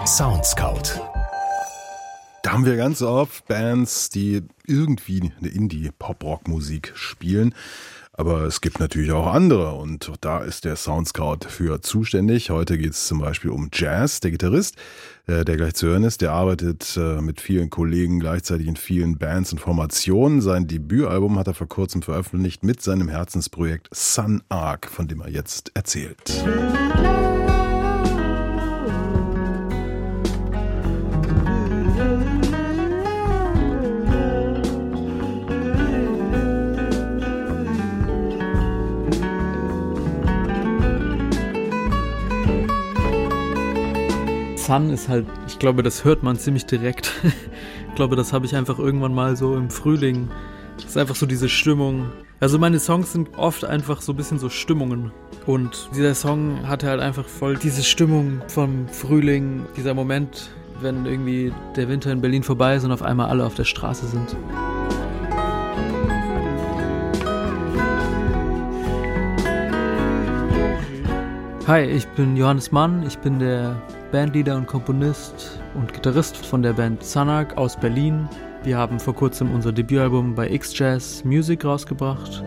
Soundscout. Da haben wir ganz oft Bands, die irgendwie eine Indie-Pop-Rock-Musik spielen. Aber es gibt natürlich auch andere und da ist der Soundscout für zuständig. Heute geht es zum Beispiel um Jazz. Der Gitarrist, der gleich zu hören ist, der arbeitet mit vielen Kollegen gleichzeitig in vielen Bands und Formationen. Sein Debütalbum hat er vor kurzem veröffentlicht mit seinem Herzensprojekt Sun Arc, von dem er jetzt erzählt. Sun ist halt, ich glaube, das hört man ziemlich direkt. Ich glaube, das habe ich einfach irgendwann mal so im Frühling. Das ist einfach so diese Stimmung. Also meine Songs sind oft einfach so ein bisschen so Stimmungen. Und dieser Song hatte halt einfach voll diese Stimmung vom Frühling. Dieser Moment, wenn irgendwie der Winter in Berlin vorbei ist und auf einmal alle auf der Straße sind. Hi, ich bin Johannes Mann. Ich bin der Bandleader und Komponist und Gitarrist von der Band Sun Arc aus Berlin. Wir haben vor kurzem unser Debütalbum bei X-Jazz Music rausgebracht.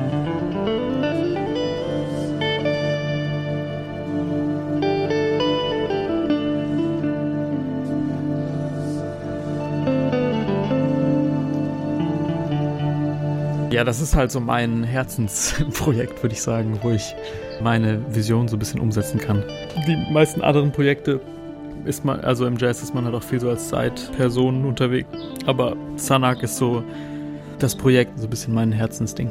Ja, das ist halt so mein Herzensprojekt, würde ich sagen, wo ich meine Vision so ein bisschen umsetzen kann. Die meisten anderen Projekte ist man, also im Jazz ist man halt auch viel so als Side-Person unterwegs. Aber Sun Arc ist so das Projekt, so ein bisschen mein Herzensding.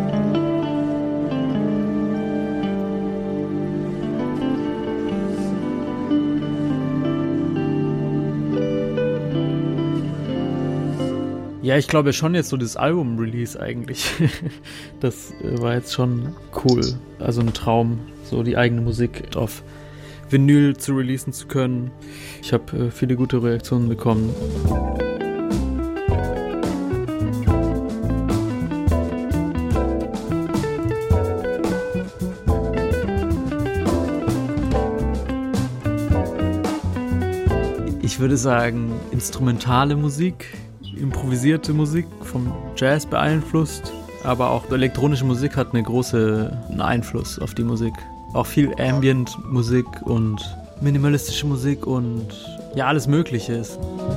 Ja, ich glaube schon jetzt so das Album-Release eigentlich. Das war jetzt schon cool. Also ein Traum, so die eigene Musik auf Vinyl zu releasen zu können. Ich habe viele gute Reaktionen bekommen. Ich würde sagen, instrumentale Musik, improvisierte Musik, vom Jazz beeinflusst, aber auch elektronische Musik hat einen großen Einfluss auf die Musik. Auch viel Ambient-Musik und minimalistische Musik und ja, alles Mögliche ist.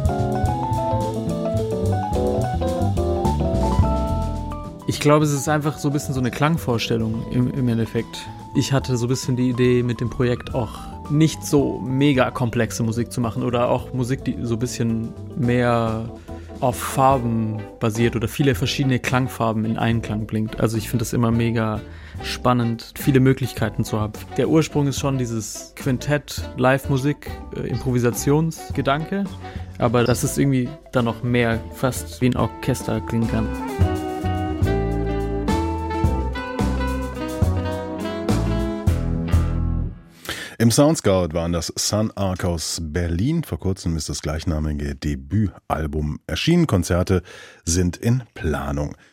Ich glaube, es ist einfach so ein bisschen so eine Klangvorstellung im Endeffekt. Ich hatte so ein bisschen die Idee mit dem Projekt auch nicht so mega komplexe Musik zu machen oder auch Musik, die so ein bisschen mehr auf Farben basiert oder viele verschiedene Klangfarben in Einklang bringt. Also ich finde das immer mega spannend, viele Möglichkeiten zu haben. Der Ursprung ist schon dieses Quintett, Live-Musik, Improvisationsgedanke, aber dass es irgendwie dann noch mehr fast wie ein Orchester klingen kann. Im Soundscout waren das Sun Arc aus Berlin. Vor kurzem ist das gleichnamige Debütalbum erschienen. Konzerte sind in Planung.